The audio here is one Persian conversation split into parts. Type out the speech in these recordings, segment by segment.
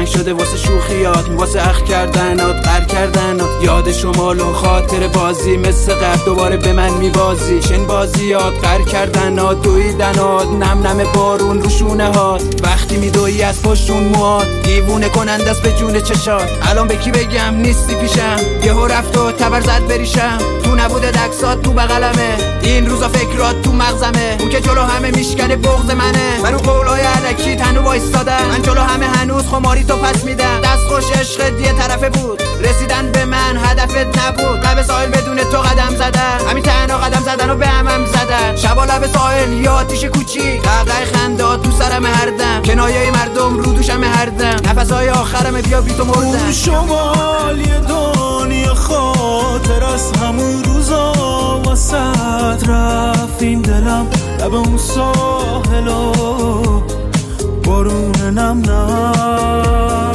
تنگ شده واسه شوخیات، واسه اخ کردنات، قر کردنات. یاد شمال و خاطر بازی مثل قبل دوباره به من میبازی. شن بازیات، قر کردنات، دویدنات، نم نم بارون رو شونه هات. وقتی میدوی از پشتون موات، دیوونه کنند است به جون چشات. الان به کی بگم نیستی پیشم، یهو رفت و تبر زد بریشم. تو نبوده دکسات تو بغلمه، این روزا فکرات تو مغزمه. اون که جلو همه میشکنه بغض منه، من رو قولای علکی تنو وایستادم. من جلو همه هنوز خماری تو پس میدم. دست خوش عشقت یه طرفه بود، رسیدن به من هدفت نبود. لب ساحل بدون تو قدم زدن، همین تنها قدم زدن و به هم زدن. شبا لب ساحل یا آتیش کوچی، قهقه خندات تو سرم هردم. کنایه مردم رو دوشم هردم، نفسهای آخرم بیا بی تو مردم. اون شمال یه دنیا خاطر از همون روزا واسد رفت این دلم. لب اون ساحل و بارون نم نم،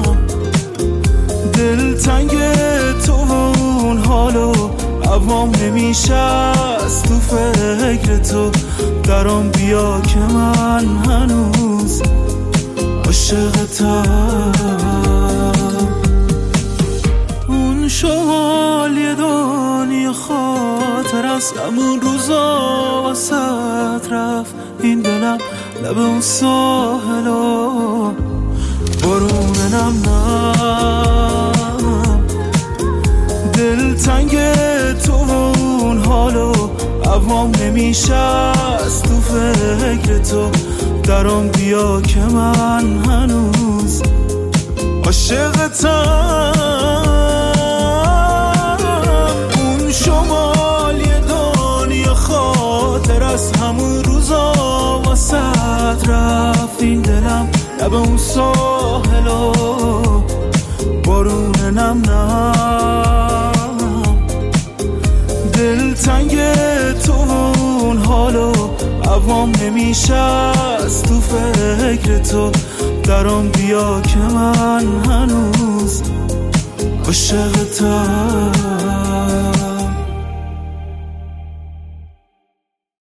دل تنگ تو و اون حالو عوام نمیشه از تو فکر تو. درام بیا که من هنوز عاشقتم. اون شمال یه دنیا خاطر از همون روزا واسد رفت این دلم. لب اون ساحل و بارون نم نم، دل تنگ تو و اون حالو عوام نمیشه از تو فکر تو. درام بیا که من هنوز عاشقتم. اون شمال یه دنیا خاطر از همون روزا واسد رفت این دلم. لب اون ساحل و بارون نم نم، دل تنگ تو اون حالو عوام نمیشه از تو فکر تو. درام بیا که من هنوز عاشقتم.